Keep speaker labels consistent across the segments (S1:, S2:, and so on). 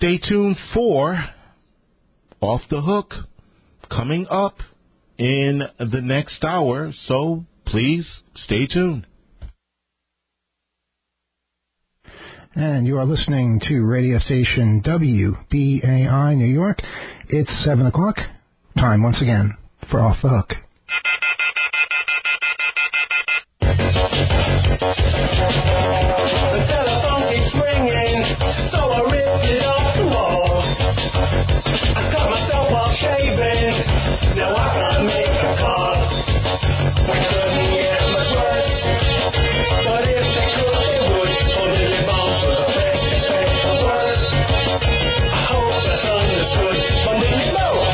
S1: stay tuned for Off the Hook coming up in the next hour, so please stay tuned.
S2: And you are listening to radio station WBAI New York. It's 7 o'clock. Time once again for Off the Hook.
S3: The telephone keeps ringing, so I ripped it off the wall. I cut myself off shaving, now I can't make a call. I couldn't get much worse, but if they could, they would. Oh, Billy Bones was a face the worst. I hope that's understood from Billy Bones.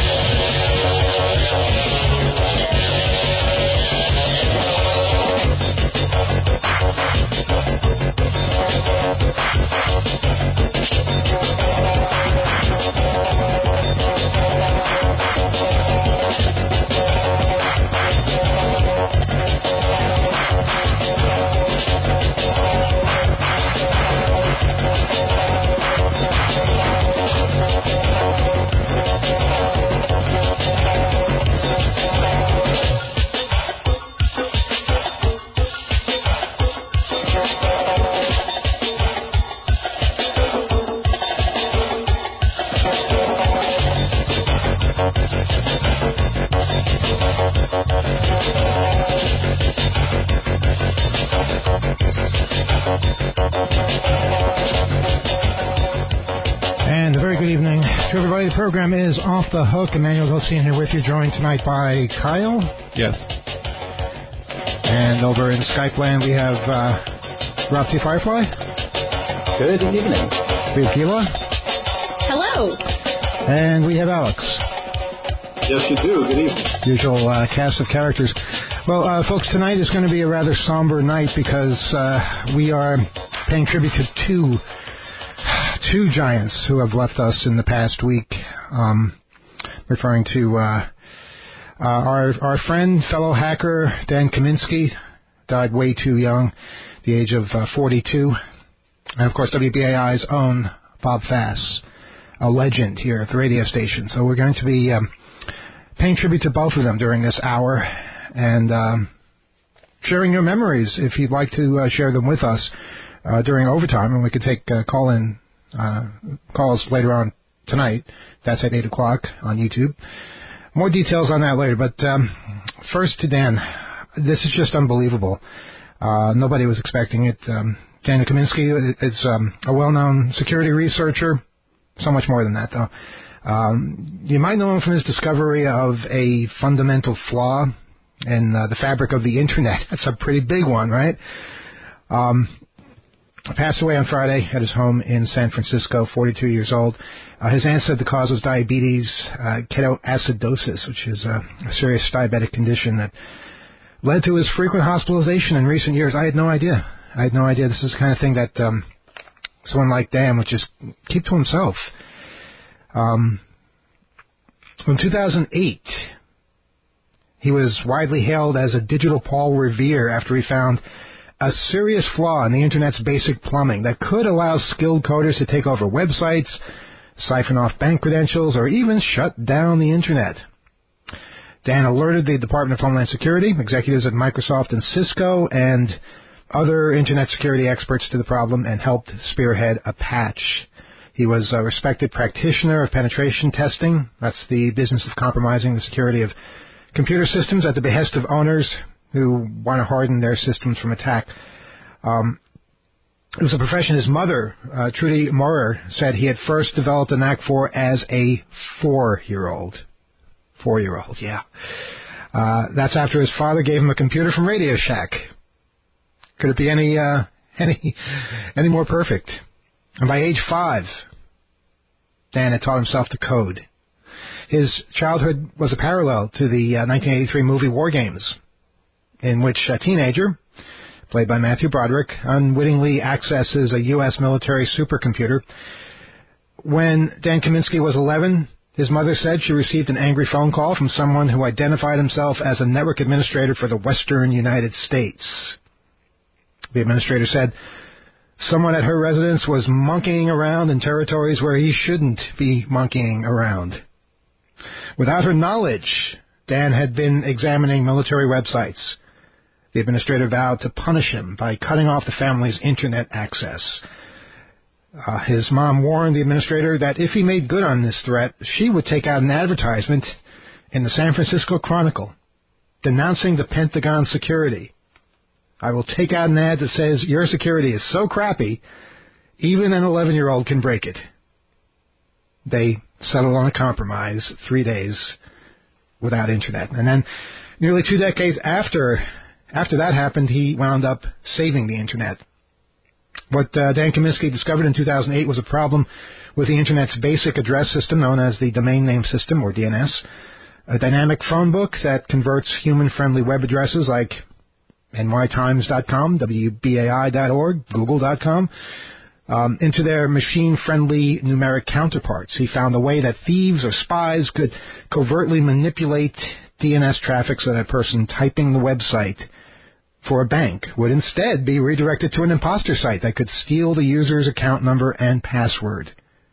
S2: And a very good evening to everybody. The program is Off the Hook. Emmanuel Gilcian here with you, joined tonight by Kyle.
S4: Yes.
S2: And over in Skype land, we have Rob T. Firefly.
S5: Good evening.
S2: We have Keela.
S6: Hello.
S2: And we have Alex.
S5: Yes, you do. Good evening.
S2: Usual cast of characters. Well, folks, tonight is going to be a rather somber night because we are paying tribute to two giants who have left us in the past week. Referring to our friend, fellow hacker, Dan Kaminsky, died way too young, the age of 42. And, of course, WBAI's own Bob Fass, a legend here at the radio station. So we're going to be paying tribute to both of them during this hour and sharing your memories if you'd like to share them with us during overtime. And we could take calls later on tonight. That's at 8 o'clock on YouTube. More details on that later. But first to Dan. This is just unbelievable. Nobody was expecting it. Dan Kaminsky is a well-known security researcher. So much more than that, though. You might know him from his discovery of a fundamental flaw in the fabric of the Internet. That's a pretty big one, right? Passed away on Friday at his home in San Francisco, 42 years old. His aunt said the cause was diabetes, ketoacidosis, which is a serious diabetic condition that led to his frequent hospitalization in recent years. I had no idea. This is the kind of thing that someone like Dan would just keep to himself. In 2008, he was widely hailed as a digital Paul Revere after he found a serious flaw in the Internet's basic plumbing that could allow skilled coders to take over websites, siphon off bank credentials, or even shut down the Internet. Dan alerted the Department of Homeland Security, executives at Microsoft and Cisco, and other Internet security experts to the problem and helped spearhead a patch. He was a respected practitioner of penetration testing. That's the business of compromising the security of computer systems at the behest of owners who want to harden their systems from attack. It was a profession his mother, Trudy Maurer, said he had first developed a knack for as a 4-year-old. 4-year-old, yeah. That's after his father gave him a computer from Radio Shack. Could it be any more perfect? And by age 5, Dan had taught himself to code. His childhood was a parallel to the 1983 movie War Games, in which a teenager, played by Matthew Broderick, unwittingly accesses a U.S. military supercomputer. When Dan Kaminsky was 11, his mother said she received an angry phone call from someone who identified himself as a network administrator for the Western United States. The administrator said Someone at her residence was monkeying around in territories where he shouldn't be monkeying around. Without her knowledge, Dan had been examining military websites. The administrator vowed to punish him by cutting off the family's internet access. His mom warned the administrator that if he made good on this threat, she would take out an advertisement in the San Francisco Chronicle denouncing the Pentagon security. I will take out an ad that says, your security is so crappy, even an 11-year-old can break it. They settled on a compromise, 3 days without internet. And then nearly 2 decades after that happened, he wound up saving the internet. What Dan Kaminsky discovered in 2008 was a problem with the internet's basic address system known as the Domain Name System, or DNS, a dynamic phone book that converts human-friendly web addresses like nytimes.com, wbai.org, google.com, into their machine-friendly numeric counterparts. He found a way that thieves or spies could covertly manipulate DNS traffic so that a person typing the website for a bank would instead be redirected to an imposter site that could steal the user's account number and password.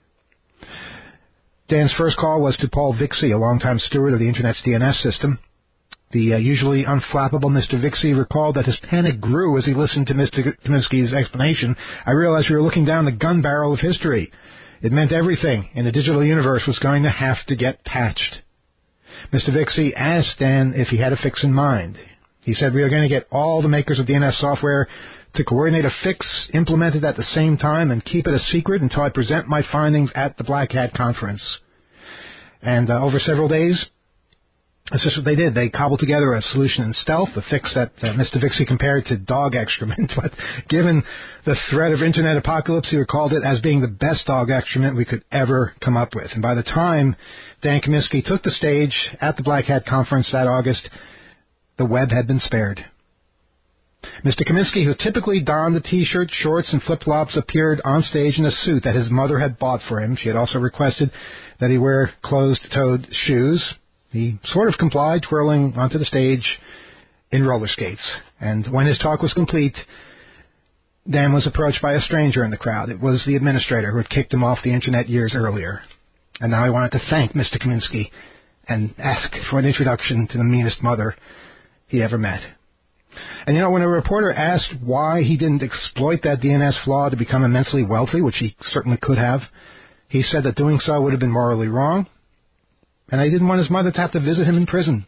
S2: Dan's first call was to Paul Vixie, a longtime steward of the Internet's DNS system. The usually unflappable Mr. Vixie recalled that his panic grew as he listened to Mr. Kaminsky's explanation. I realized we were looking down the gun barrel of history. It meant everything in the digital universe was going to have to get patched. Mr. Vixie asked Dan if he had a fix in mind. He said, we are going to get all the makers of DNS software to coordinate a fix, implement it at the same time, and keep it a secret until I present my findings at the Black Hat Conference. And over several days, that's just what they did. They cobbled together a solution in stealth, a fix that Mr. Vixie compared to dog excrement. But given the threat of internet apocalypse, he recalled it as being the best dog excrement we could ever come up with. And by the time Dan Kaminsky took the stage at the Black Hat Conference that August, the web had been spared. Mr. Kaminsky, who typically donned a T-shirt, shorts, and flip-flops, appeared on stage in a suit that his mother had bought for him. She had also requested that he wear closed-toed shoes. He sort of complied, twirling onto the stage in roller skates. And when his talk was complete, Dan was approached by a stranger in the crowd. It was the administrator who had kicked him off the Internet years earlier. And now he wanted to thank Mr. Kaminsky and ask for an introduction to the meanest mother he ever met. And when a reporter asked why he didn't exploit that DNS flaw to become immensely wealthy, which he certainly could have, he said that doing so would have been morally wrong, and he didn't want his mother to have to visit him in prison.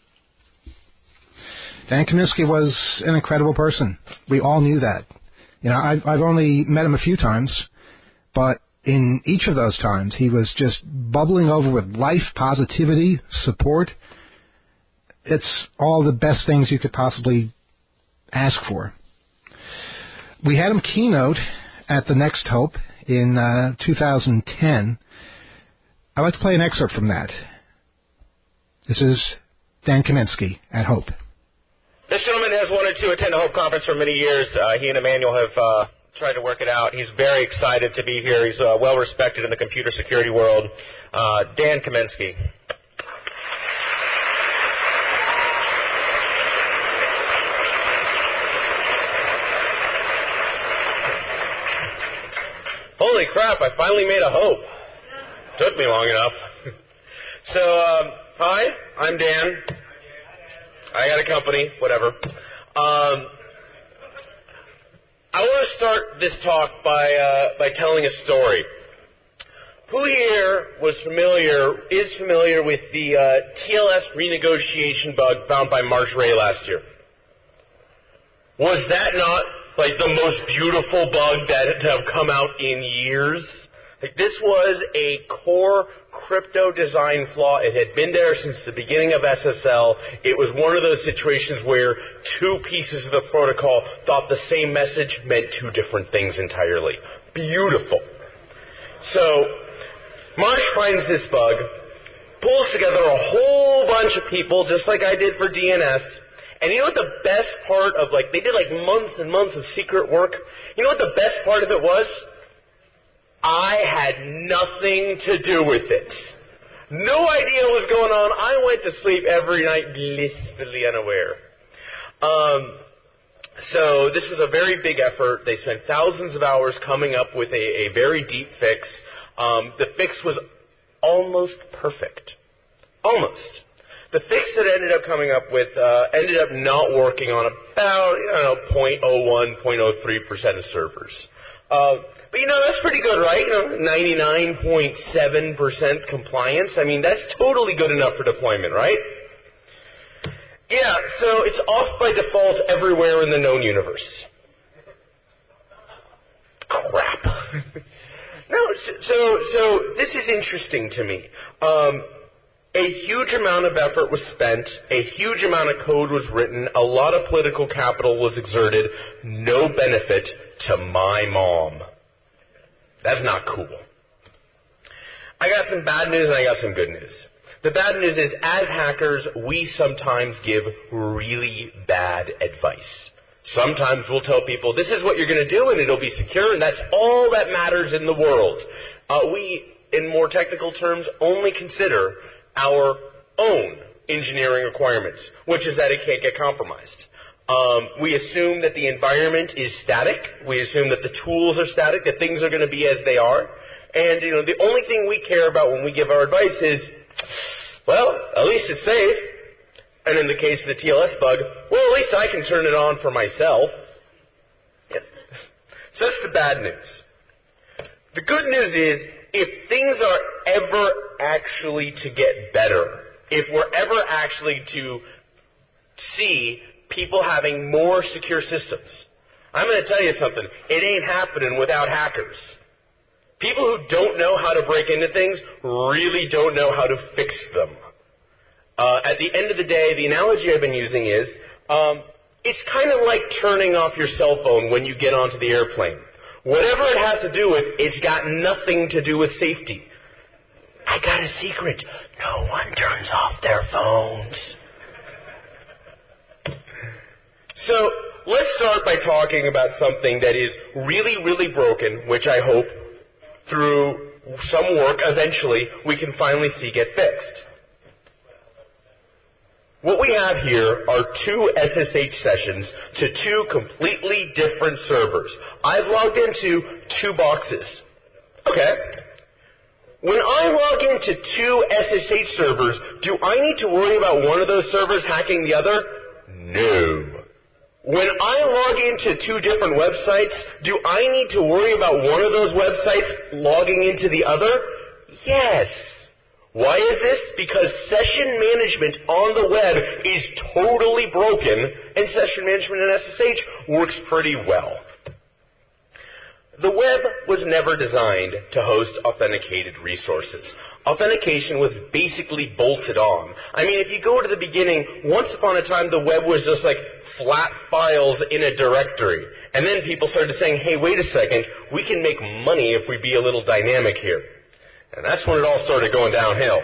S2: Dan Kaminsky was an incredible person. We all knew that. I've only met him a few times, but in each of those times, he was just bubbling over with life, positivity, support. It's all the best things you could possibly ask for. We had him keynote at the Next Hope in 2010. I'd like to play an excerpt from that. This is Dan Kaminsky at Hope.
S4: This gentleman has wanted to attend a Hope conference for many years. He and Emmanuel have tried to work it out. He's very excited to be here. He's well respected in the computer security world. Dan Kaminsky. Holy crap, I finally made a Hope. Took me long enough. So, hi, I'm Dan. I got a company, whatever. I want to start this talk by telling a story. Who here is familiar with the TLS renegotiation bug found by Marsh Ray last year? Was that not like the most beautiful bug that have come out in years? This was a core crypto design flaw. It had been there since the beginning of SSL. It was one of those situations where two pieces of the protocol thought the same message meant two different things entirely. Beautiful. So, Marsh finds this bug, pulls together a whole bunch of people, just like I did for DNS. And you know what the best part of, they did months and months of secret work? You know what the best part of it was? I had nothing to do with it. No idea what was going on. I went to sleep every night blissfully unaware. So this was a very big effort. They spent thousands of hours coming up with a very deep fix. The fix was almost perfect. Almost. The fix that ended up coming up with ended up not working on about 0.01, 0.03% of servers. But that's pretty good, right? 99.7% compliance. I mean, that's totally good enough for deployment, right? Yeah, so it's off by default everywhere in the known universe. Crap. No, so this is interesting to me. A huge amount of effort was spent, a huge amount of code was written, a lot of political capital was exerted, no benefit to my mom. That's not cool. I got some bad news and I got some good news. The bad news is, as hackers, we sometimes give really bad advice. Sometimes we'll tell people, this is what you're going to do and it'll be secure, and that's all that matters in the world. We, in more technical terms, only consider our own engineering requirements, which is that it can't get compromised. We assume that the environment is static. We assume that the tools are static, that things are going to be as they are. And, the only thing we care about when we give our advice is, well, at least it's safe. And in the case of the TLS bug, well, at least I can turn it on for myself. Yeah. So that's the bad news. The good news is, if things are ever actually to get better, if we're ever actually to see people having more secure systems, I'm going to tell you something. It ain't happening without hackers. People who don't know how to break into things really don't know how to fix them. At the end of the day, the analogy I've been using is, it's kind of like turning off your cell phone when you get onto the airplane. Whatever it has to do with, it's got nothing to do with safety. I got a secret. No one turns off their phones. So, let's start by talking about something that is really, really broken, which I hope, through some work, eventually, we can finally see get fixed. What we have here are two SSH sessions to two completely different servers. I've logged into two boxes. Okay. When I log into two SSH servers, do I need to worry about one of those servers hacking the other? No. When I log into two different websites, do I need to worry about one of those websites logging into the other? Yes. Why is this? Because session management on the web is totally broken, and session management in SSH works pretty well. The web was never designed to host authenticated resources. Authentication was basically bolted on. I mean, if you go to the beginning, once upon a time the web was just like flat files in a directory. And then people started saying, hey, wait a second, we can make money if we be a little dynamic here. And that's when it all started going downhill.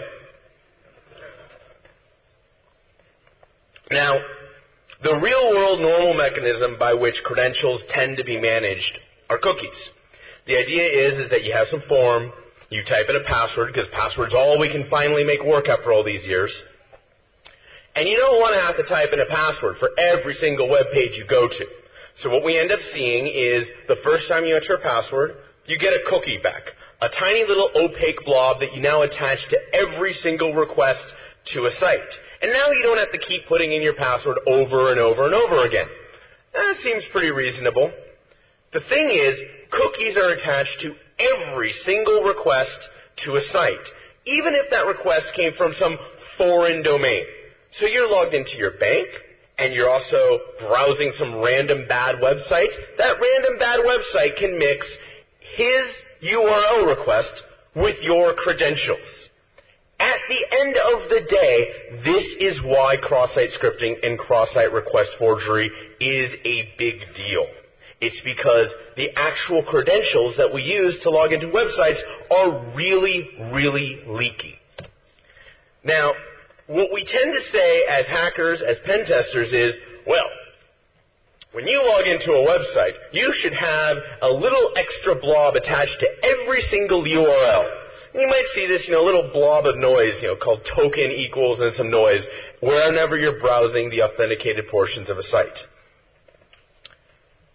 S4: Now, the real-world normal mechanism by which credentials tend to be managed are cookies. The idea is that you have some form, you type in a password, because password's all we can finally make work after all these years. And you don't want to have to type in a password for every single web page you go to. So what we end up seeing is the first time you enter a password, you get a cookie back. A tiny little opaque blob that you now attach to every single request to a site. And now you don't have to keep putting in your password over and over and over again. That seems pretty reasonable. The thing is, cookies are attached to every single request to a site, even if that request came from some foreign domain. So you're logged into your bank, and you're also browsing some random bad website. That random bad website can mix his URL request with your credentials. At the end of the day, this is why cross-site scripting and cross-site request forgery is a big deal. It's because the actual credentials that we use to log into websites are really, really leaky. Now, what we tend to say as hackers, as pen testers is, well, when you log into a website, you should have a little extra blob attached to every single URL. And you might see this, little blob of noise, called token equals and some noise, whenever you're browsing the authenticated portions of a site.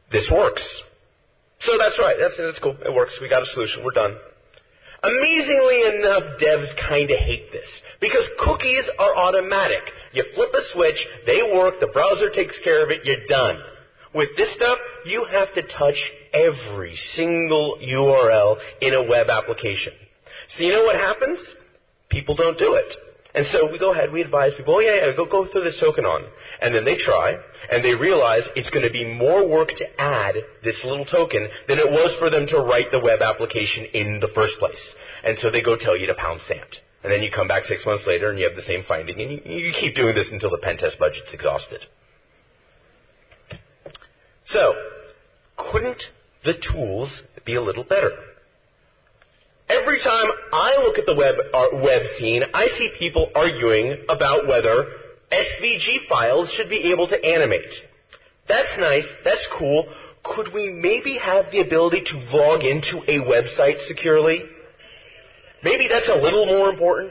S4: this works. So that's right. That's cool. It works. We got a solution. We're done. Amazingly enough, devs kind of hate this because cookies are automatic. You flip a switch, they work, the browser takes care of it, you're done. With this stuff, you have to touch every single URL in a web application. So you know what happens? People don't do it. And so we go ahead, we advise people, go throw this token on. And then they try, and they realize it's going to be more work to add this little token than it was for them to write the web application in the first place. And so they go tell you to pound sand. And then you come back 6 months later and you have the same finding, and you keep doing this until the pen test budget's exhausted. So, couldn't the tools be a little better? Every time I look at the web scene, I see people arguing about whether SVG files should be able to animate. That's nice. That's cool. Could we maybe have the ability to log into a website securely? Maybe that's a little more important.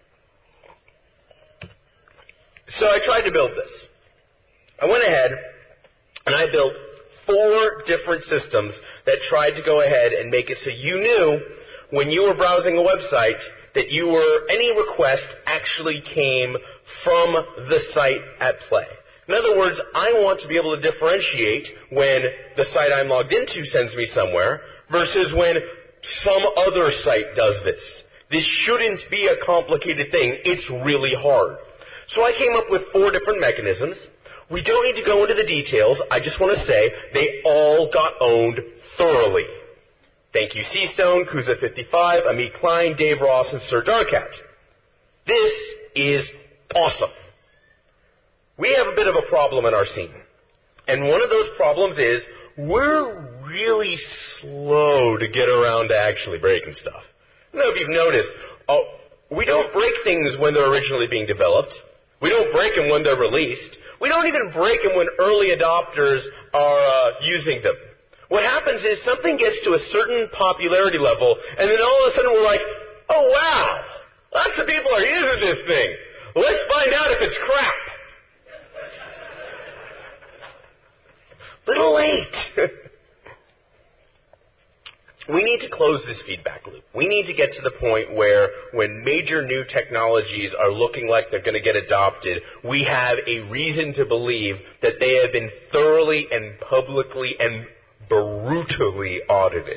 S4: So I tried to build this. I went ahead and I built 4 different systems that tried to go ahead and make it so you knew when you were browsing a website that any request actually came from the site at play. In other words, I want to be able to differentiate when the site I'm logged into sends me somewhere versus when some other site does this. This shouldn't be a complicated thing. It's really hard. So I came up with 4 different mechanisms. We don't need to go into the details. I just want to say they all got owned thoroughly. Thank you, C-Stone, Kuza55, Amit Klein, Dave Ross, and Sir Darkat. This is awesome. We have a bit of a problem in our scene. And one of those problems is we're really slow to get around to actually breaking stuff. I don't know if you've noticed, we don't break things when they're originally being developed. We don't break them when they're released. We don't even break them when early adopters are using them. What happens is something gets to a certain popularity level, and then all of a sudden we're like, oh wow, lots of people are using this thing. Let's find out if it's crap. Little late. We need to close this feedback loop. We need to get to the point where when major new technologies are looking like they're going to get adopted, we have a reason to believe that they have been thoroughly and publicly and brutally audited.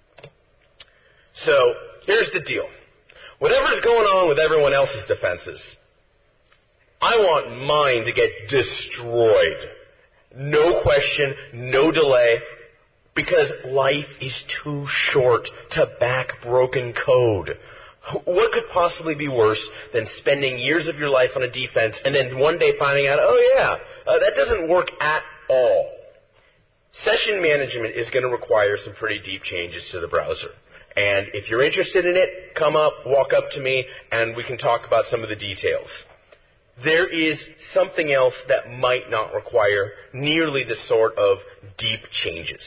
S4: So, here's the deal. Whatever's going on with everyone else's defenses, I want mine to get destroyed. No question, no delay, because life is too short to back broken code. What could possibly be worse than spending years of your life on a defense and then one day finding out, that doesn't work at all? Session management is going to require some pretty deep changes to the browser. And if you're interested in it, come up, walk up to me, and we can talk about some of the details. There is something else that might not require nearly the sort of deep changes.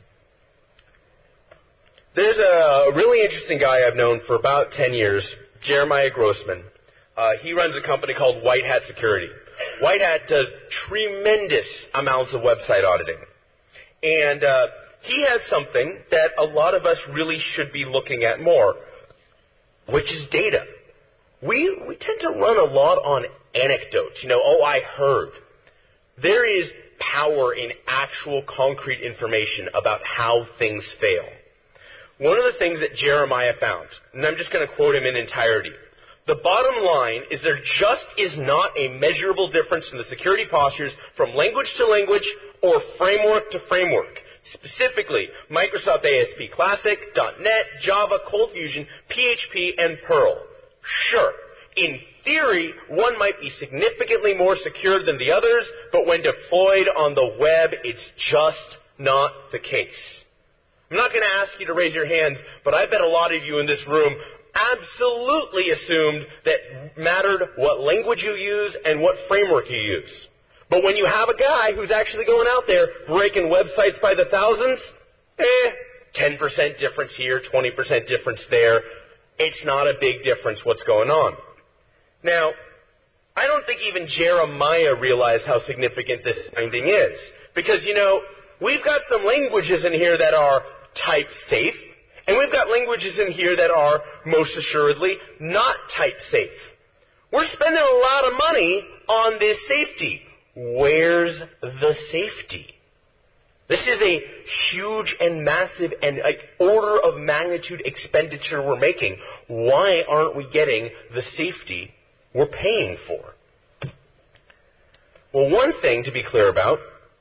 S4: There's a really interesting guy I've known for about 10 years, Jeremiah Grossman. He runs a company called White Hat Security. White Hat does tremendous amounts of website auditing. And he has something that a lot of us really should be looking at more, which is data. We tend to run a lot on anecdotes. I heard. There is power in actual concrete information about how things fail. One of the things that Jeremiah found, and I'm just going to quote him in entirety, the bottom line is there just is not a measurable difference in the security postures from language to language or framework to framework. Specifically, Microsoft ASP Classic, .NET, Java, Cold Fusion, PHP, and Perl. Sure, in theory, one might be significantly more secure than the others, but when deployed on the web, it's just not the case. I'm not going to ask you to raise your hands, but I bet a lot of you in this room absolutely assumed that mattered what language you use and what framework you use. But when you have a guy who's actually going out there breaking websites by the thousands, 10% difference here, 20% difference there, it's not a big difference what's going on. Now, I don't think even Jeremiah realized how significant this finding is. Because, we've got some languages in here that are type safe, and we've got languages in here that are most assuredly not type safe. We're spending a lot of money on this safety. Where's the safety? This is a huge and massive and order of magnitude expenditure we're making. Why aren't we getting the safety we're paying for? Well, one thing to be clear about,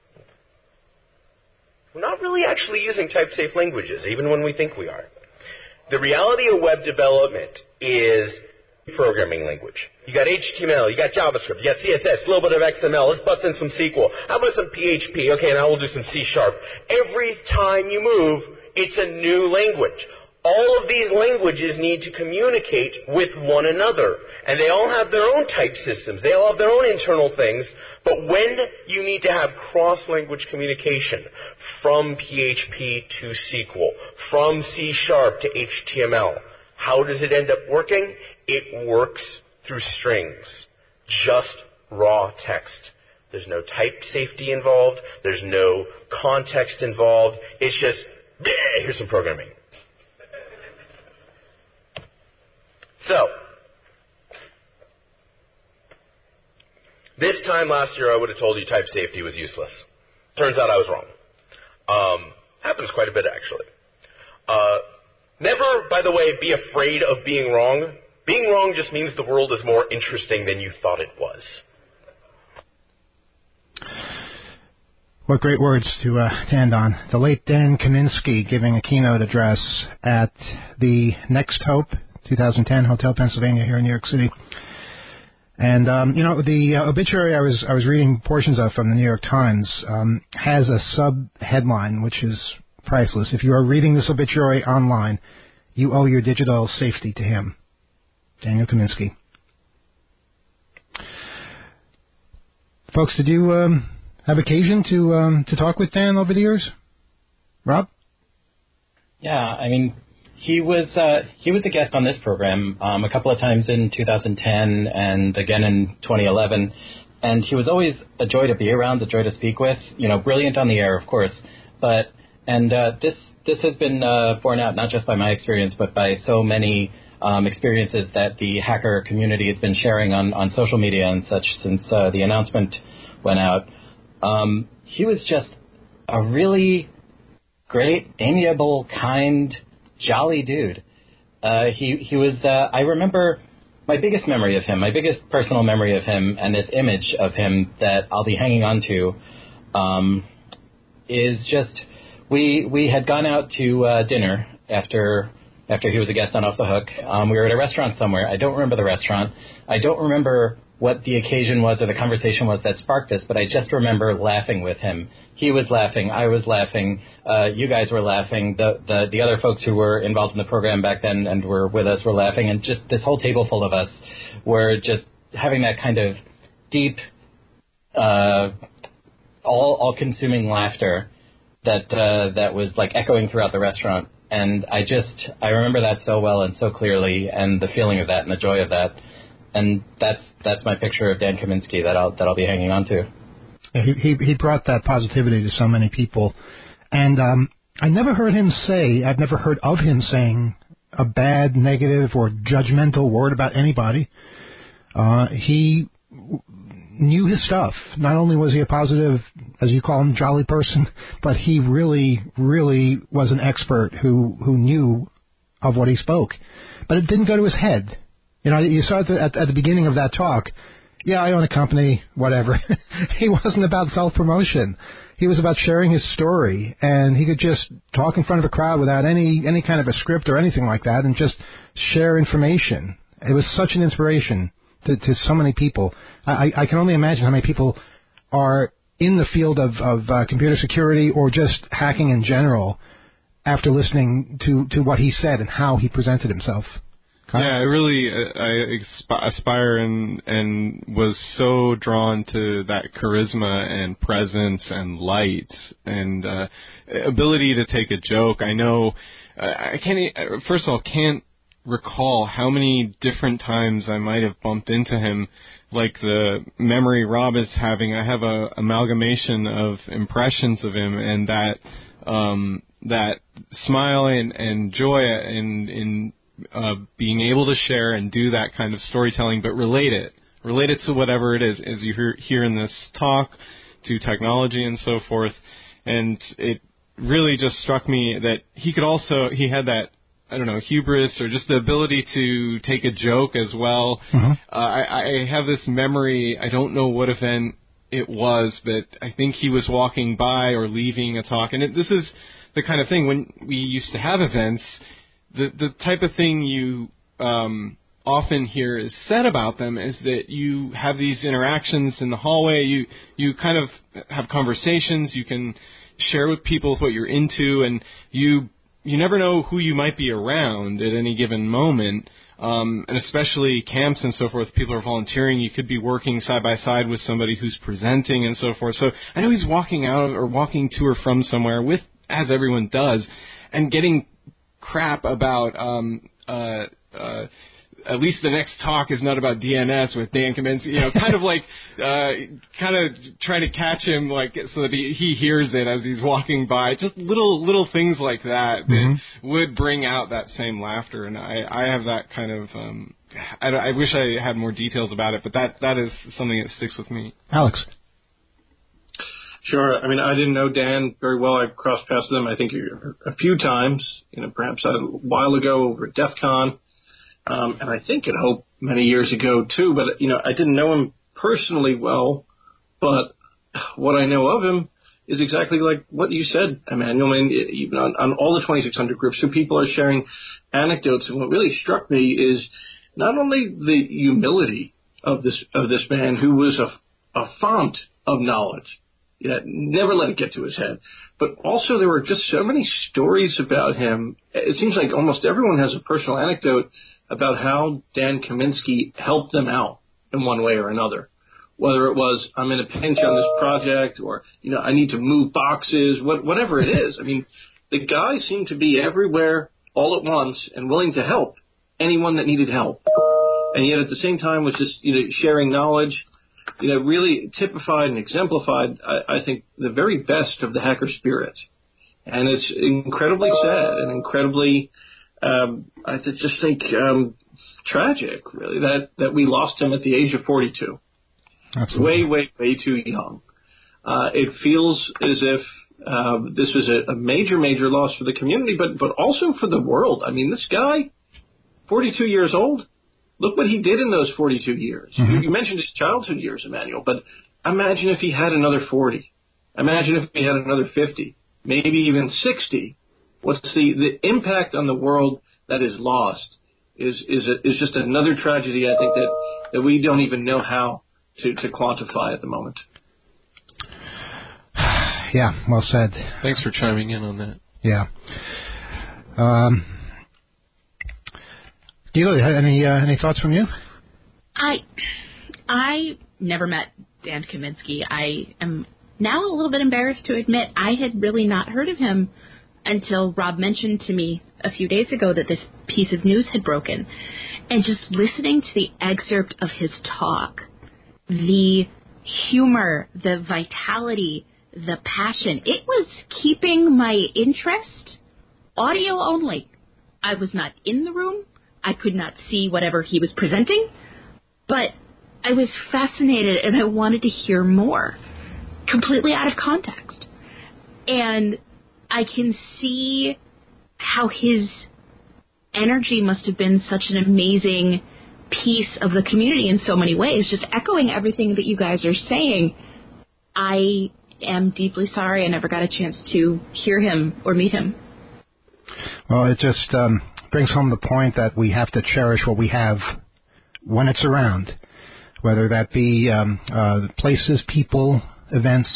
S4: we're not really actually using type-safe languages, even when we think we are. The reality of web development is programming language. You got HTML, you got JavaScript, you got CSS, a little bit of XML, let's bust in some SQL. How about some PHP? Okay, now we'll do some C#. Every time you move, it's a new language. All of these languages need to communicate with one another. And they all have their own type systems. They all have their own internal things. But when you need to have cross-language communication from PHP to SQL, from C# to HTML, how does it end up working? It works through strings. Just raw text. There's no type safety involved. There's no context involved. It's just, here's some programming. So, this time last year I would have told you type safety was useless. Turns out I was wrong. Happens quite a bit, actually. Never, by the way, be afraid of being wrong. Being wrong just means the world is more interesting than you thought it was.
S2: What great words to end on. The late Dan Kaminsky giving a keynote address at the Next Hope 2010 Hotel Pennsylvania here in New York City. And, the obituary I was reading portions of from the New York Times has a sub-headline, which is priceless. If you are reading this obituary online, you owe your digital safety to him. Daniel Kaminsky. Folks, did you have occasion to talk with Dan over the years? Rob?
S7: Yeah, I mean, he was a guest on this program a couple of times in 2010 and again in 2011, and he was always a joy to be around, a joy to speak with. Brilliant on the air, of course, but this has been borne out not just by my experience, but by so many experiences that the hacker community has been sharing on social media and such since the announcement went out. He was just a really great, amiable, kind, jolly dude. He was, I remember my biggest memory of him, my biggest personal memory of him, and this image of him that I'll be hanging on to, is just, we had gone out to dinner after he was a guest on Off the Hook. We were at a restaurant somewhere. I don't remember the restaurant. I don't remember what the occasion was or the conversation was that sparked this, but I just remember laughing with him. He was laughing. I was laughing. You guys were laughing. The other folks who were involved in the program back then and were with us were laughing. And just this whole table full of us were just having that kind of deep, all-consuming laughter that was like echoing throughout the restaurant. And I remember that so well and so clearly, and the feeling of that and the joy of that. And that's my picture of Dan Kaminsky that I'll be hanging on to.
S2: He brought that positivity to so many people, and I've never heard of him saying a bad, negative, or judgmental word about anybody. He knew his stuff. Not only was he a positive, as you call him, jolly person, but he really, really was an expert who knew of what he spoke. But it didn't go to his head. You saw at the beginning of that talk, yeah, I own a company, whatever. He wasn't about self-promotion. He was about sharing his story, and he could just talk in front of a crowd without any kind of a script or anything like that and just share information. It was such an inspiration to so many people. I can only imagine how many people are in the field of computer security or just hacking in general after listening to what he said and how he presented himself.
S8: Yeah, I aspire and was so drawn to that charisma and presence and light and ability to take a joke. I know I can't recall how many different times I might have bumped into him, like the memory Rob is having. I have a amalgamation of impressions of him, and that smile and joy in being able to share and do that kind of storytelling, but relate it to whatever it is, as you hear in this talk, to technology and so forth. And it really just struck me that he had that, I don't know, hubris or just the ability to take a joke as well.
S2: Mm-hmm.
S8: I have this memory, I don't know what event it was, but I think he was walking by or leaving a talk. And this is the kind of thing, when we used to have events, the type of thing you often hear is said about them is that you have these interactions in the hallway, you kind of have conversations, you can share with people what you're into, and you never know who you might be around at any given moment, and especially camps and so forth, people are volunteering, you could be working side by side with somebody who's presenting and so forth. So I know he's walking out or walking to or from somewhere with, as everyone does, and getting crap about at least the next talk is not about DNS with Dan Kaminsky, kind of like, kind of trying to catch him, like, so that he hears it as he's walking by. Just little things like that that would bring out that same laughter. And I have that kind of, I wish I had more details about it, but that is something that sticks with me.
S2: Alex.
S9: Sure. I mean, I didn't know Dan very well. I crossed paths with him, I think, a few times, perhaps a while ago over at DEF CON. And I think at Hope many years ago, too. But, I didn't know him personally well. But what I know of him is exactly like what you said, Emmanuel. I mean, even on all the 2600 groups, so people are sharing anecdotes. And what really struck me is not only the humility of this man, who was a font of knowledge, never let it get to his head, but also there were just so many stories about him. It seems like almost everyone has a personal anecdote about how Dan Kaminsky helped them out in one way or another. Whether it was, I'm in a pinch on this project, or, I need to move boxes, whatever it is. I mean, the guy seemed to be everywhere all at once and willing to help anyone that needed help. And yet at the same time was just, sharing knowledge, really typified and exemplified, I think, the very best of the hacker spirit. And it's incredibly sad and incredibly, I just think, tragic, really, that we lost him at the age of 42.
S2: Absolutely.
S9: Way too young. It feels as if this was a major loss for the community, but also for the world. I mean, this guy, 42 years old, look what he did in those 42 years. Mm-hmm. You mentioned his childhood years, Emmanuel, but imagine if he had another 40. Imagine if he had another 50, maybe even 60. What's the impact on the world that is lost is just another tragedy, I think, that we don't even know how to quantify at the moment.
S2: Yeah, well said.
S8: Thanks for chiming in on that.
S2: Yeah. Gila, any thoughts from you?
S6: I never met Dan Kaminsky. I am now a little bit embarrassed to admit I had really not heard of him until Rob mentioned to me a few days ago that this piece of news had broken. And just listening to the excerpt of his talk, the humor, the vitality, the passion, it was keeping my interest audio only. I was not in the room. I could not see whatever he was presenting, but I was fascinated and I wanted to hear more, completely out of context. And I can see how his energy must have been such an amazing piece of the community in so many ways. Just echoing everything that you guys are saying, I am deeply sorry I never got a chance to hear him or meet him.
S2: Well, it just brings home the point that we have to cherish what we have when it's around, whether that be places, people, events,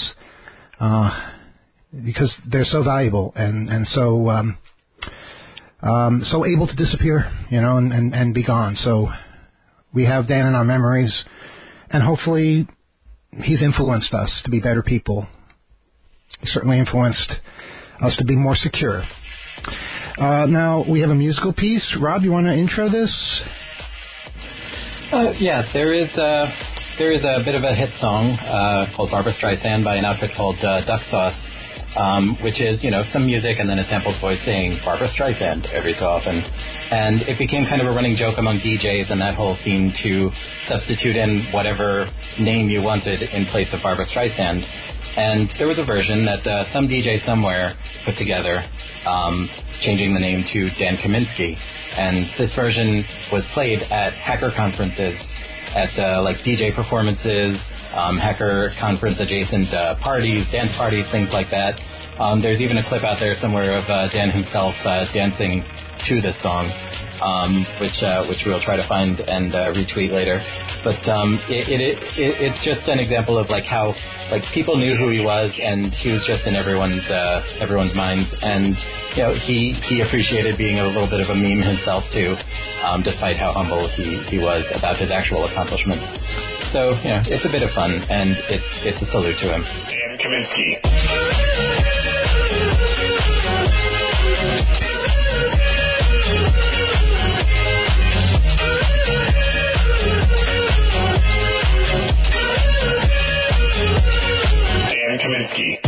S2: because they're so valuable and so so able to disappear, and be gone. So we have Dan in our memories, and hopefully he's influenced us to be better people. He certainly influenced us to be more secure. Now, we have a musical piece. Rob, you want to intro this?
S7: Yeah, there is a bit of a hit song called Barbra Streisand by an outfit called Duck Sauce, which is, some music and then a sampled voice saying Barbra Streisand every so often. And it became kind of a running joke among DJs and that whole scene to substitute in whatever name you wanted in place of Barbra Streisand. And there was a version that some DJ somewhere put together, changing the name to Dan Kaminsky. And this version was played at hacker conferences, at like DJ performances, hacker conference adjacent parties, dance parties, things like that. There's even a clip out there somewhere of Dan himself dancing to this song, which we'll try to find and retweet later. But it's just an example of like how like people knew who he was, and he was just in everyone's minds. And he appreciated being a little bit of a meme himself too, despite how humble he was about his actual accomplishments. So it's a bit of fun, and it's a salute to him.
S3: Dan Kaminsky. Kaminsky.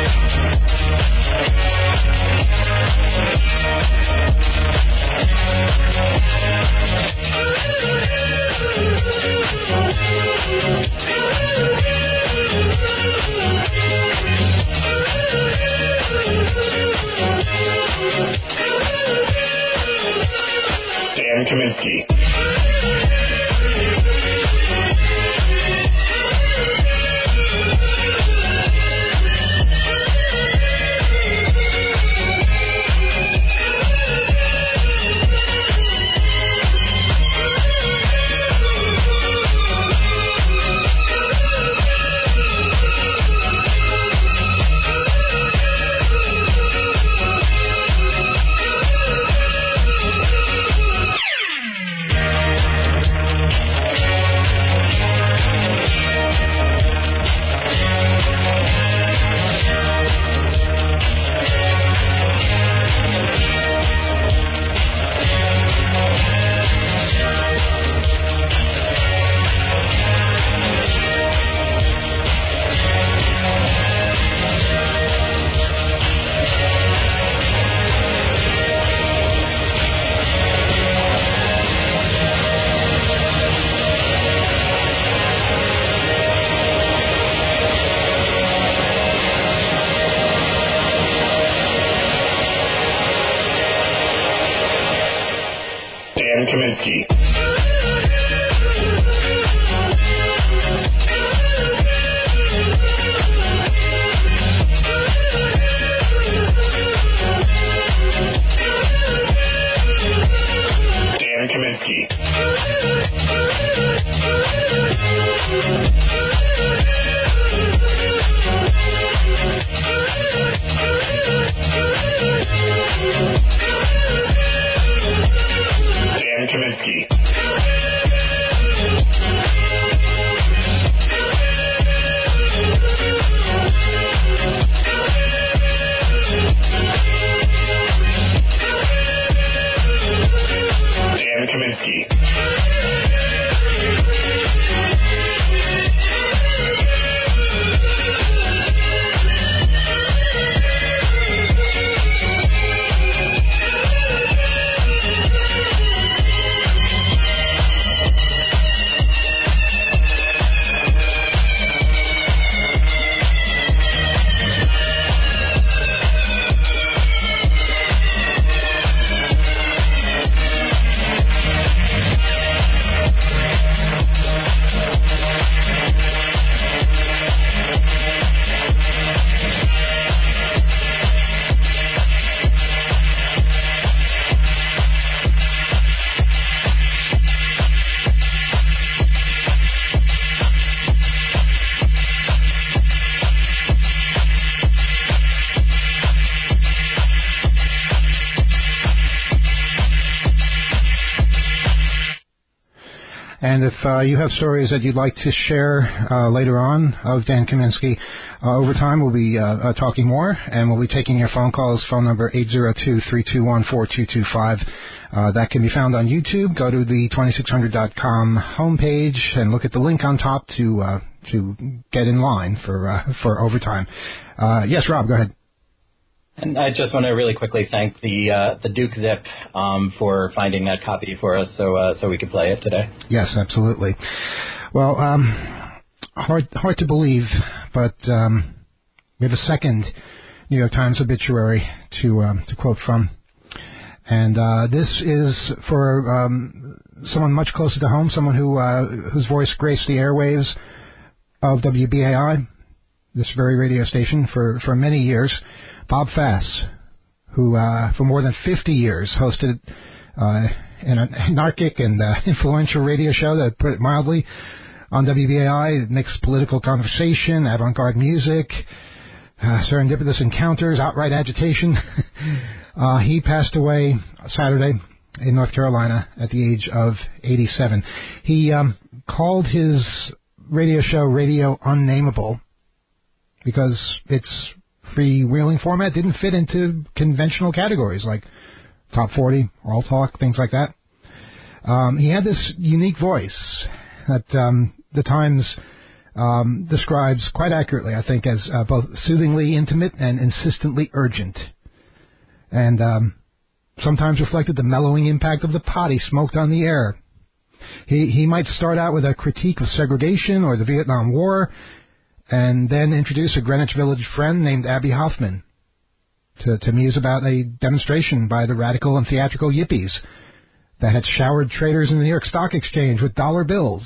S3: Dan Kaminsky. Dan Kaminsky. Dan Kaminsky. Dan Kaminsky. Dan Kaminsky.
S2: And if you have stories that you'd like to share later on of Dan Kaminsky, over time we'll be talking more, and we'll be taking your phone calls. Phone number 802-321-4225. That can be found on YouTube. Go to the 2600.com homepage and look at the link on top to get in line for overtime. Yes, Rob, go ahead.
S7: And I just want to really quickly thank the Duke Zip for finding that copy for us, so we could play it today.
S2: Yes, absolutely. Well, hard to believe, but we have a second New York Times obituary to quote from, and this is for someone much closer to home, someone whose voice graced the airwaves of WBAI, this very radio station, for many years. Bob Fass, who for more than 50 years hosted an anarchic and influential radio show, that put it mildly, on WBAI. It mixed political conversation, avant-garde music, serendipitous encounters, outright agitation. He passed away Saturday in North Carolina at the age of 87. He called his radio show Radio Unnameable because its freewheeling format didn't fit into conventional categories like Top 40, All Talk, things like that. He had this unique voice that the Times describes quite accurately, I think, as both soothingly intimate and insistently urgent, and sometimes reflected the mellowing impact of the pot he smoked on the air. He might start out with a critique of segregation or the Vietnam War, and then introduce a Greenwich Village friend named Abby Hoffman to muse about a demonstration by the radical and theatrical yippies that had showered traders in the New York Stock Exchange with dollar bills.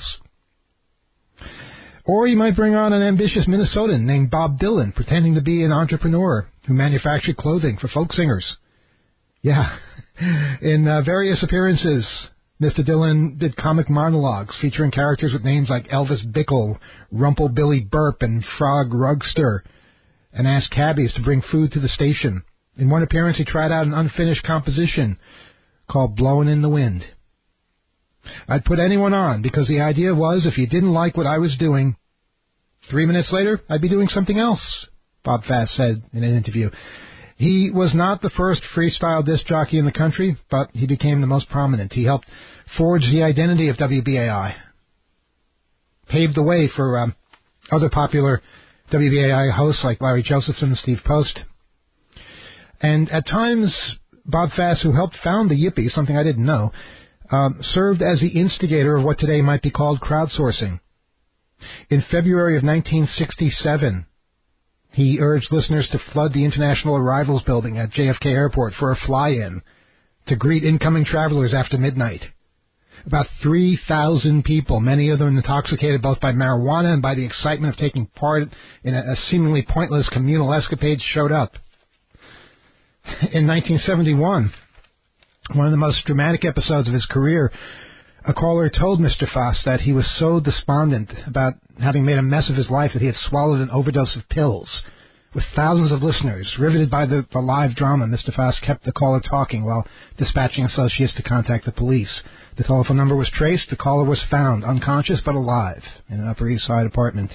S2: Or you might bring on an ambitious Minnesotan named Bob Dylan, pretending to be an entrepreneur who manufactured clothing for folk singers. Yeah, in various appearances, Mr. Dylan did comic monologues featuring characters with names like Elvis Bickle, Rumple Billy Burp, and Frog Rugster, and asked cabbies to bring food to the station. In one appearance, he tried out an unfinished composition called Blowin' in the Wind. I'd put anyone on because the idea was if you didn't like what I was doing, 3 minutes later, I'd be doing something else, Bob Fass said in an interview. He was not the first freestyle disc jockey in the country, but he became the most prominent. He helped forge the identity of WBAI, paved the way for other popular WBAI hosts like Larry Josephson and Steve Post. And at times, Bob Fass, who helped found the Yippie, something I didn't know, served as the instigator of what today might be called crowdsourcing. In February of 1967, he urged listeners to flood the International Arrivals Building at JFK Airport for a fly-in to greet incoming travelers after midnight. About 3,000 people, many of them intoxicated both by marijuana and by the excitement of taking part in a seemingly pointless communal escapade, showed up. In 1971, one of the most dramatic episodes of his career, a caller told Mr. Fass that he was so despondent about having made a mess of his life that he had swallowed an overdose of pills. With thousands of listeners riveted by the live drama, Mr. Fass kept the caller talking while dispatching associates to contact the police. The telephone number was traced. The caller was found, unconscious but alive, in an Upper East Side apartment.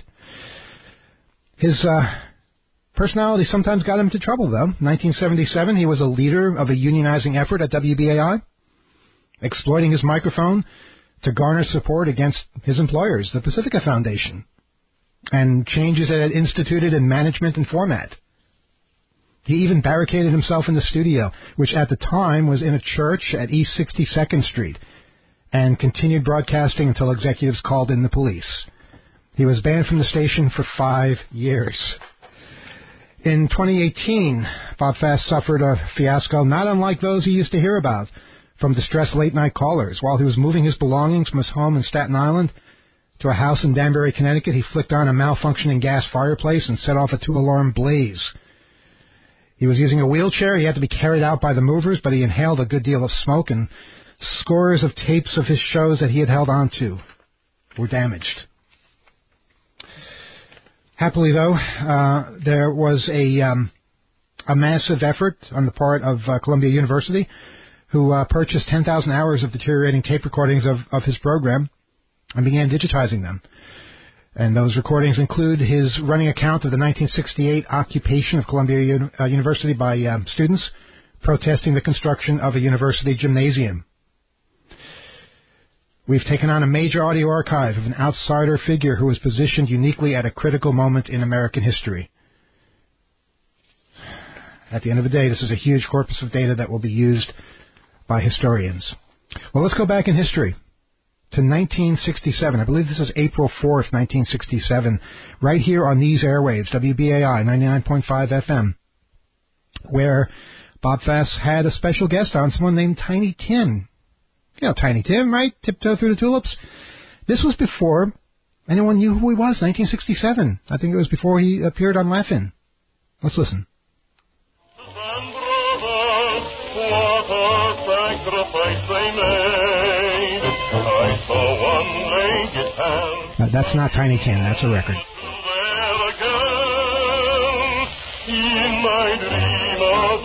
S2: His personality sometimes got him into trouble, though. In 1977, he was a leader of a unionizing effort at WBAI, exploiting his microphone to garner support against his employers, the Pacifica Foundation, and changes it had instituted in management and format. He even barricaded himself in the studio, which at the time was in a church at East 62nd Street, and continued broadcasting until executives called in the police. He was banned from the station for 5 years. In 2018, Bob Fass suffered a fiasco not unlike those he used to hear about from distressed late-night callers. While he was moving his belongings from his home in Staten Island to a house in Danbury, Connecticut, he flicked on a malfunctioning gas fireplace and set off a 2-alarm blaze. He was using a wheelchair. He had to be carried out by the movers, but he inhaled a good deal of smoke, and scores of tapes of his shows that he had held on to were damaged. Happily, though, there was a massive effort on the part of Columbia University, who purchased 10,000 hours of deteriorating tape recordings of his program and began digitizing them. And those recordings include his running account of the 1968 occupation of Columbia University by students protesting the construction of a university gymnasium. We've taken on a major audio archive of an outsider figure who was positioned uniquely at a critical moment in American history. At the end of the day, this is a huge corpus of data that will be used by historians. Well, let's go back in history to 1967. I believe this is April 4th, 1967, right here on these airwaves, WBAI 99.5 FM, where Bob Fass had a special guest on, someone named Tiny Tim. You know Tiny Tim, right? Tiptoe Through the Tulips. This was before anyone knew who he was, 1967. I think it was before he appeared on Laugh-In. Let's listen. That's not Tiny Tim, that's a record. In my dream of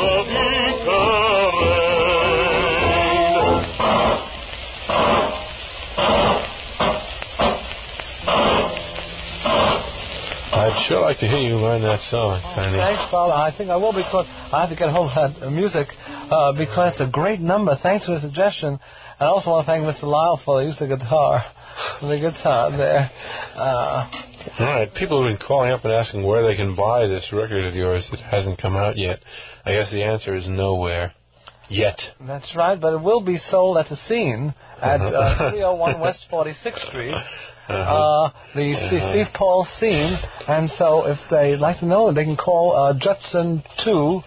S10: I'd sure like to hear you learn that song, Tiny.
S11: Thanks, Bob. I think I will, because I have to get hold of that music because it's a great number. Thanks for the suggestion. I also want to thank Mr. Lyle for the use of the guitar there.
S10: All right. People have been calling up and asking where they can buy this record of yours that hasn't come out yet. I guess the answer is nowhere. Yet.
S11: That's right, but it will be sold at the Scene at 301 West 46th Street. The Steve Paul Scene, and so if they'd like to know, they can call Judson 2.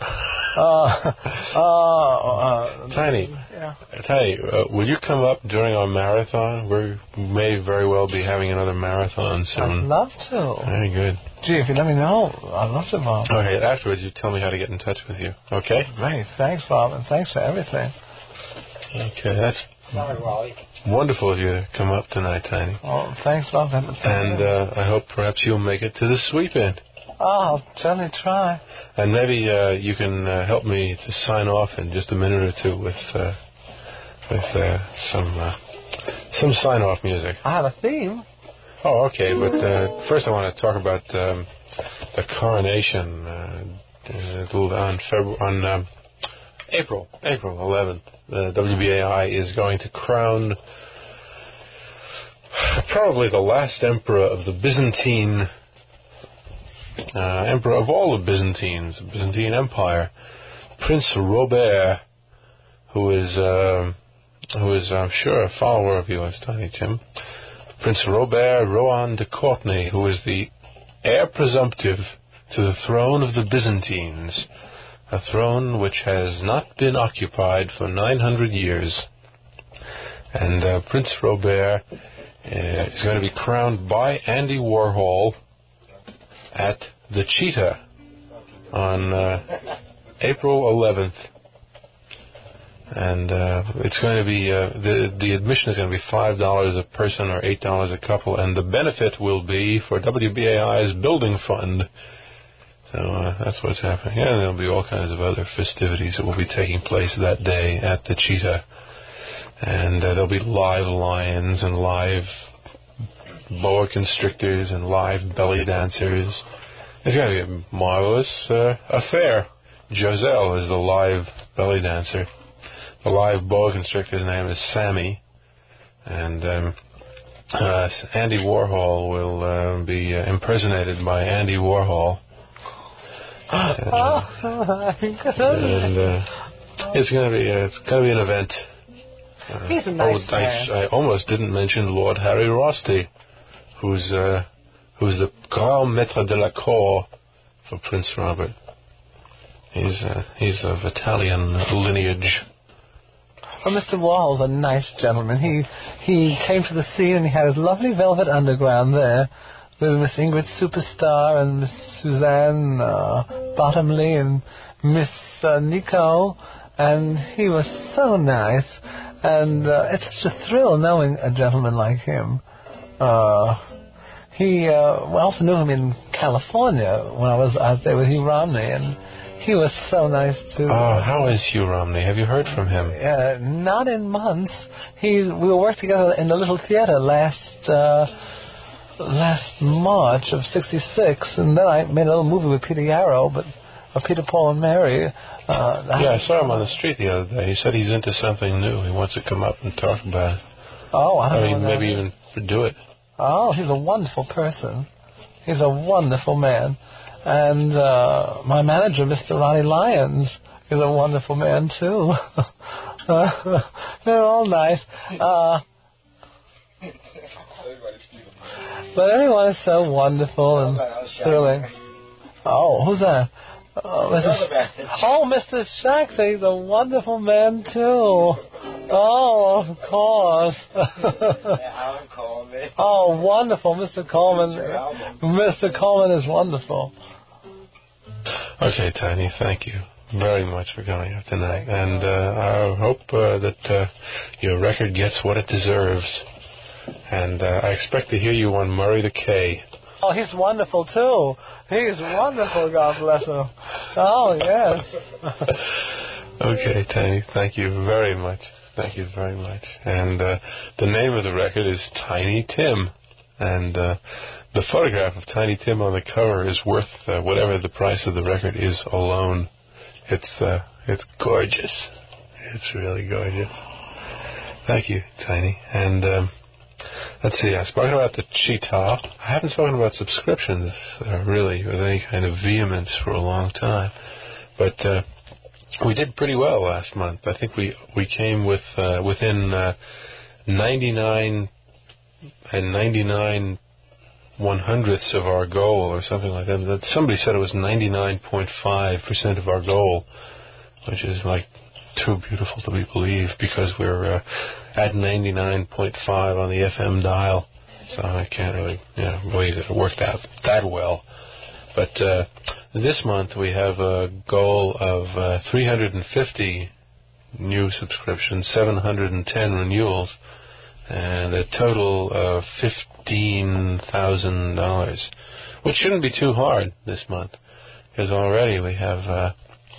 S10: Tiny,
S11: yeah.
S10: Tiny, will you come up during our marathon? We may very well be having another marathon soon.
S11: I'd love to.
S10: Very good.
S11: Gee, if you let me know, I'd love to, Bob.
S10: Okay, afterwards you tell me how to get in touch with you, okay?
S11: Great, thanks, Bob, and thanks for everything.
S10: Okay, that's wonderful of you to come up tonight, Tiny.
S11: Oh, thanks, Bob.
S10: And I hope perhaps you'll make it to the sweep-in.
S11: Oh, I'll certainly try.
S10: And maybe you can help me to sign off in just a minute or two with some sign-off music.
S11: I have a theme.
S10: Oh, okay. But first, I want to talk about the coronation on April 11th. The WBAI is going to crown probably the last emperor of the Byzantine. Emperor of all the Byzantines, the Byzantine Empire, Prince Robert, who is I'm sure a follower of yours, Tiny Tim. Prince Robert Rohan de Courtenay, who is the heir presumptive to the throne of the Byzantines, a throne which has not been occupied for 900 years. And Prince Robert is going to be crowned by Andy Warhol at the Cheetah on April 11th. And it's going to be, the admission is going to be $5 a person or $8 a couple, and the benefit will be for WBAI's building fund. So that's what's happening. And there'll be all kinds of other festivities that will be taking place that day at the Cheetah. And there'll be live lions and live boa constrictors and live belly dancers. It's going to be a marvelous affair. Giselle is the live belly dancer. The live boa constrictor's name is Sammy. And Andy Warhol will be impersonated by Andy Warhol. And it's going to be an event.
S11: He's a nice man.
S10: I almost didn't mention Lord Harry Rosty, who's the Grand Maître de la Cour for Prince Robert. He's of Italian lineage.
S11: Well, Mr. Warhol's a nice gentleman. He came to the Scene and he had his lovely velvet underground there with Miss Ingrid Superstar and Miss Suzanne Bottomley and Miss Nico, and he was so nice. And it's such a thrill knowing a gentleman like him. We also knew him in California when I was out there with Hugh Romney, and He was so nice too.
S10: Oh, how is Hugh Romney? Have you heard from him?
S11: Not in months. We worked together in the Little Theater last March of '66, and then I made a little movie with Peter Yarrow, Peter, Paul, and Mary.
S10: I saw him on the street the other day. He said he's into something new. He wants to come up and talk about it.
S11: Oh, I don't know.
S10: Maybe even do it.
S11: Oh, he's a wonderful person. He's a wonderful man. And my manager, Mr. Ronnie Lyons, is a wonderful man, too. They're all nice. But everyone is so wonderful and thrilling. Oh, who's that? Mr. Shax, he's a wonderful man, too. Oh, of course.
S12: Alan Coleman.
S11: Oh, wonderful, Mr. Coleman. Mr. Coleman is wonderful.
S10: Okay, Tiny, thank you very much for coming up tonight. And I hope that your record gets what it deserves. And I expect to hear you on Murray the K.
S11: Oh, he's wonderful, too. He's wonderful, God bless him. Oh, yes.
S10: Okay, Tiny, thank you very much. Thank you very much. And the name of the record is Tiny Tim. And the photograph of Tiny Tim on the cover is worth whatever the price of the record is alone. It's gorgeous. It's really gorgeous. Thank you, Tiny. And let's see, I've spoken about the Cheetah. I haven't spoken about subscriptions really with any kind of vehemence for a long time. But we did pretty well last month. I think we came within 99 1/100ths of our goal or something like that. Somebody said it was 99.5% of our goal, which is like too beautiful to be believed because we're at 99.5 on the FM dial. So I can't really believe that it worked out that well. But this month we have a goal of 350 new subscriptions, 710 renewals, and a total of $15,000, which shouldn't be too hard this month, because already we have,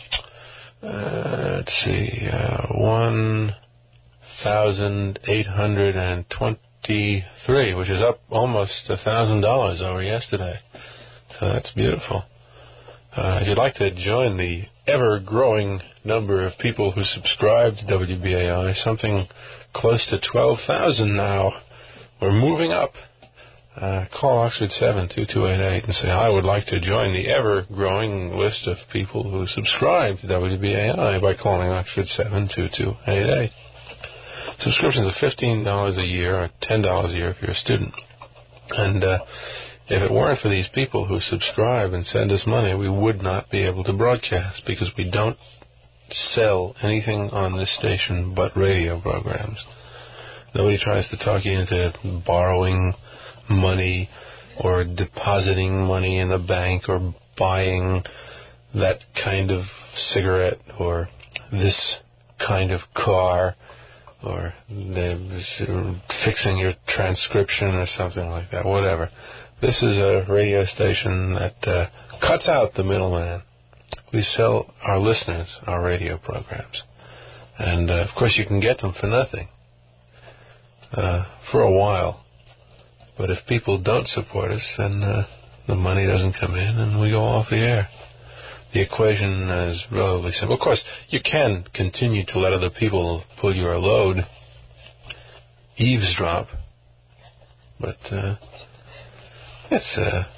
S10: 1,823, which is up almost $1,000 over yesterday. So that's beautiful. If you'd like to join the ever-growing number of people who subscribe to WBAI, something close to 12,000 now. We're moving up. Call Oxford 72288 and say, I would like to join the ever-growing list of people who subscribe to WBAI by calling Oxford 72288. Subscriptions are $15 a year or $10 a year if you're a student. And if it weren't for these people who subscribe and send us money, we would not be able to broadcast because we don't sell anything on this station but radio programs. Nobody tries to talk you into borrowing money or depositing money in the bank or buying that kind of cigarette or this kind of car or fixing your transcription or something like that, whatever. This is a radio station that cuts out the middleman. We sell our listeners our radio programs. And, of course, you can get them for nothing for a while. But if people don't support us, then the money doesn't come in and we go off the air. The equation is relatively simple. Of course, you can continue to let other people pull your load, eavesdrop, but that's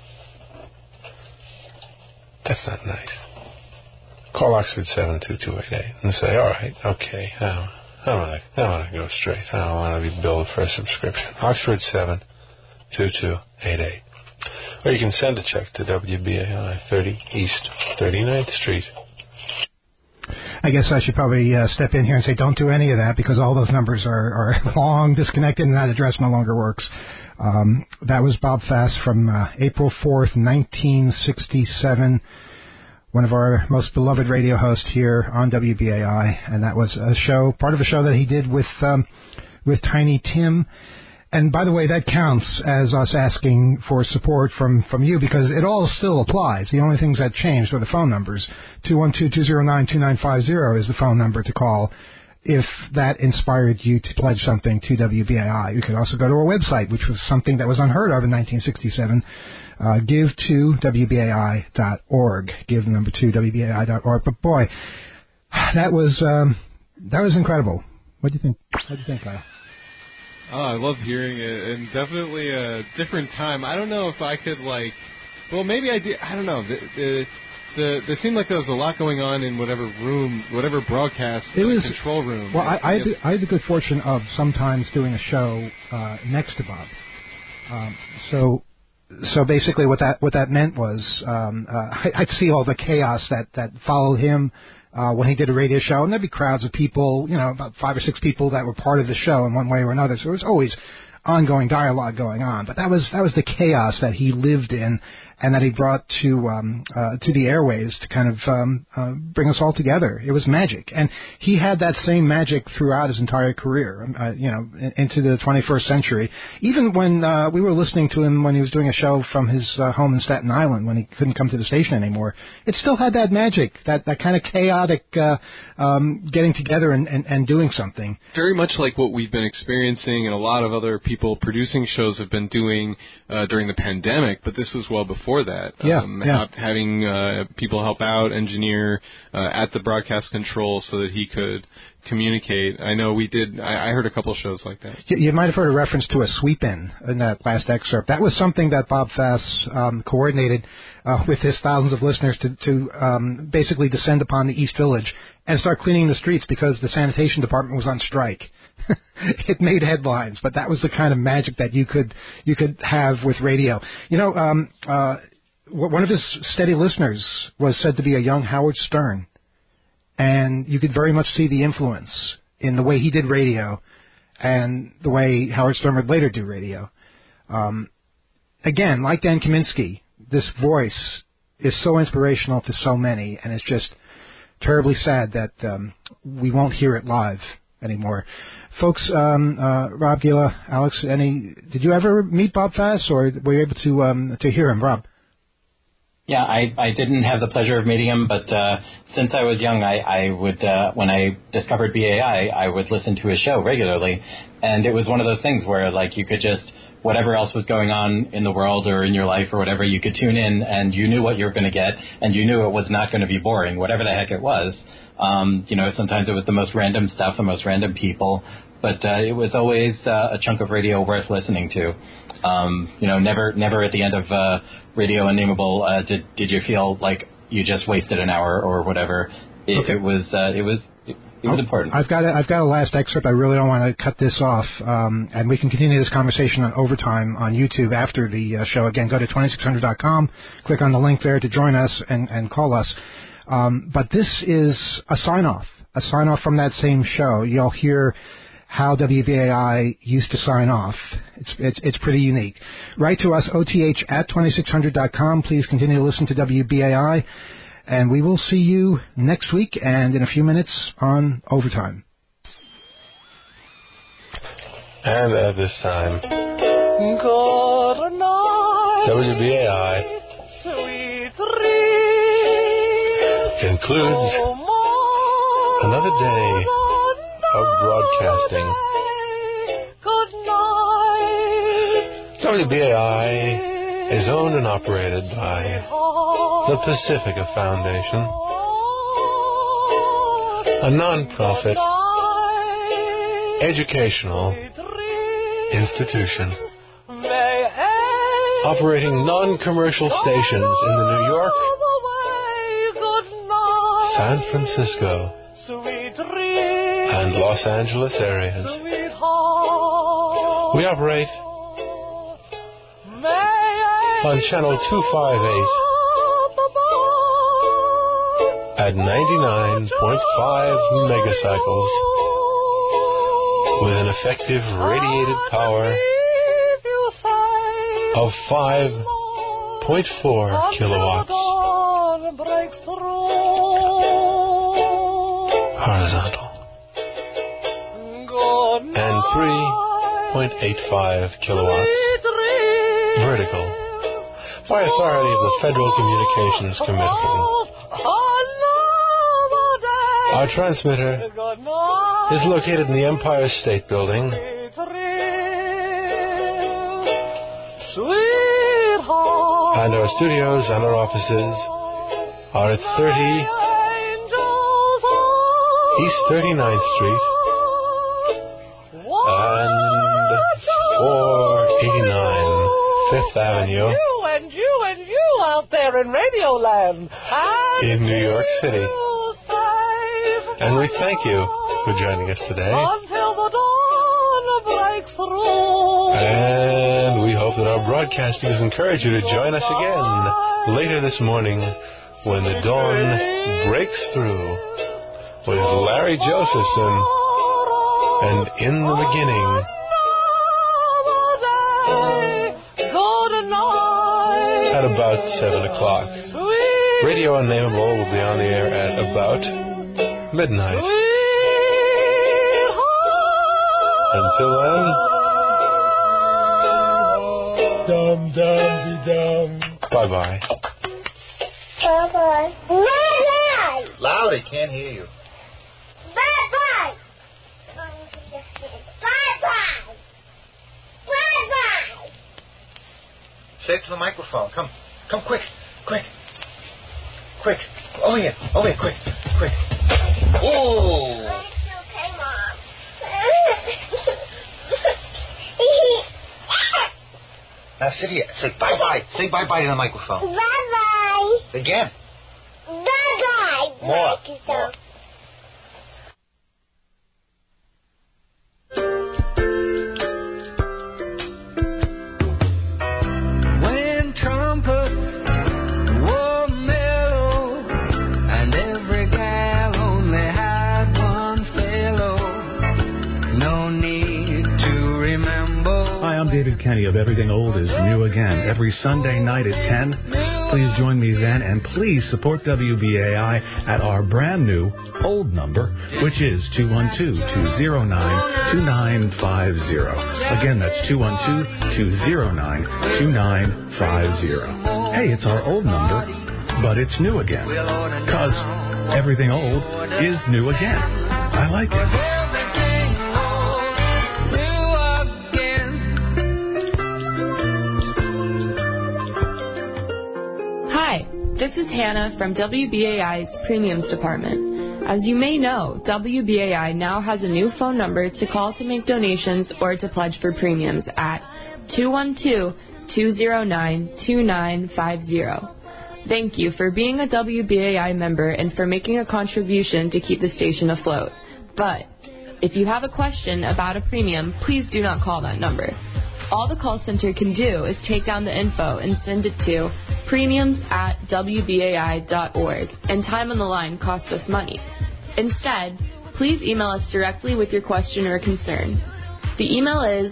S10: not nice. Call Oxford 72288 and say, all right, okay, I want to go straight. I don't want to be billed for a subscription. Oxford 72288. Or you can send a check to WBAI, 30 East 39th Street.
S2: I guess I should probably step in here and say don't do any of that because all those numbers are long disconnected and that address no longer works. That was Bob Fass from April 4th, 1967, one of our most beloved radio hosts here on WBAI, and that was a show, part of a show that he did with Tiny Tim. And by the way, that counts as us asking for support from you because it all still applies. The only things that changed are the phone numbers. 212-209-2950 is the phone number to call if that inspired you to pledge something to WBAI. You could also go to our website, which was something that was unheard of in 1967. Give to WBAI.org. Give the number 2 WBAI.org. But boy, that was incredible. What do you think? What do you think, Kyle?
S8: Oh, I love hearing it, and definitely a different time. I don't know if I could well, maybe I did. I don't know. There seemed like there was a lot going on in whatever room, whatever broadcast control room.
S2: Well, I had the good fortune of sometimes doing a show next to Bob. So basically, what that meant was I'd see all the chaos that followed him when he did a radio show, and there'd be crowds of people, about 5 or 6 people that were part of the show in one way or another. So there was always ongoing dialogue going on, but that was the chaos that he lived in and that he brought to the airwaves to kind of bring us all together. It was magic, and he had that same magic throughout his entire career, into the 21st century. Even when we were listening to him when he was doing a show from his home in Staten Island, when he couldn't come to the station anymore, it still had that magic, that kind of chaotic getting together and doing something.
S8: Very much like what we've been experiencing, and a lot of other people producing shows have been doing during the pandemic, but this was well before that. Having people help out, engineer at the broadcast control so that he could communicate. I know we did. I heard a couple shows like that.
S2: You might have heard a reference to a sweep-in that last excerpt. That was something that Bob Fass coordinated with his thousands of listeners to basically descend upon the East Village and start cleaning the streets because the sanitation department was on strike. It made headlines, but that was the kind of magic that you could have with radio. One of his steady listeners was said to be a young Howard Stern, and you could very much see the influence in the way he did radio and the way Howard Stern would later do radio. Again, like Dan Kaminsky, this voice is so inspirational to so many, and it's just terribly sad that we won't hear it live anymore. Folks, Rob Gila, Alex, did you ever meet Bob Fass, or were you able to hear him, Rob?
S7: Yeah, I didn't have the pleasure of meeting him, but since I was young, I would, when I discovered BAI, I would listen to his show regularly, and it was one of those things where, you could just, whatever else was going on in the world or in your life or whatever, you could tune in, and you knew what you were going to get, and you knew it was not going to be boring, whatever the heck it was. Sometimes it was the most random stuff, the most random people, but it was always a chunk of radio worth listening to. Never at the end of Radio Unnameable did you feel like you just wasted an hour or whatever. It was important.
S2: I've got a last excerpt. I really don't want to cut this off, and we can continue this conversation on Overtime on YouTube after the show. Again, go to 2600.com, click on the link there to join us and call us. But this is a sign-off from that same show. You'll hear how WBAI used to sign off. It's pretty unique. Write to us, OTH@2600.com. Please continue to listen to WBAI, and we will see you next week and in a few minutes on Overtime.
S10: And at this time, WBAI concludes another day of broadcasting. WBAI is owned and operated by the Pacifica Foundation, a non-profit educational institution operating non-commercial stations in the New York, San Francisco, and Los Angeles areas. We operate on channel 258 at 99.5 megacycles with an effective radiated power of 5.4 kilowatts horizontal and 1.85 kilowatts. Vertical. By authority of the Federal Communications Commission. Our transmitter is located in the Empire State Building. And our studios and our offices are at 30 East 39th Street and 489 Fifth Avenue
S11: And you out there in Radioland.
S10: in New York City. And we thank you for joining us today.
S11: Until the dawn breaks through.
S10: And we hope that our broadcasting has encouraged you to join us again later this morning when the dawn breaks through with Larry Josephson and In the Beginning. At about 7 o'clock. Radio Unnameable will be on the air at about midnight. Until then, bye-bye.
S3: Bye-bye. Bye-bye.
S12: Louder, can't hear you.
S3: Bye-bye. Bye-bye. Bye-bye.
S12: Say it to the microphone. Come quick. Over here, quick. Oh!
S3: Okay, Mom.
S12: Now sit here. Say bye-bye. Say bye-bye to the microphone.
S3: Bye-bye.
S12: Again.
S3: Bye-bye.
S12: More.
S11: When trumpets were mellow and every gal only had one fellow, no need to remember.
S13: Hi, I'm David Kenny of Everything Old is New Again, every Sunday night at 10. Please join me then, and please support WBAI at our brand new old number, which is 212-209-2950. Again, that's 212-209-2950. Hey, it's our old number, but it's new again, because everything old is new again. I like it.
S14: Hi, this is Hannah from WBAI's Premiums Department. As you may know, WBAI now has a new phone number to call to make donations or to pledge for premiums at 212-209-2950. Thank you for being a WBAI member and for making a contribution to keep the station afloat. But if you have a question about a premium, please do not call that number. All the call center can do is take down the info and send it to premiums@wbai.org, and time on the line costs us money. Instead, please email us directly with your question or concern. The email is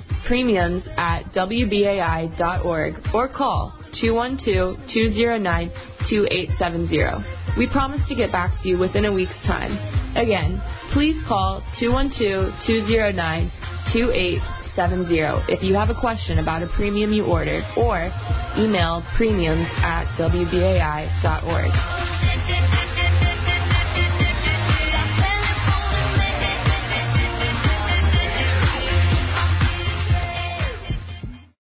S14: premiums@wbai.org or call 212-209-2870. We promise to get back to you within a week's time. Again, please call 212-209-2870 if you have a question about a premium you ordered, or email premiums@wbai.org.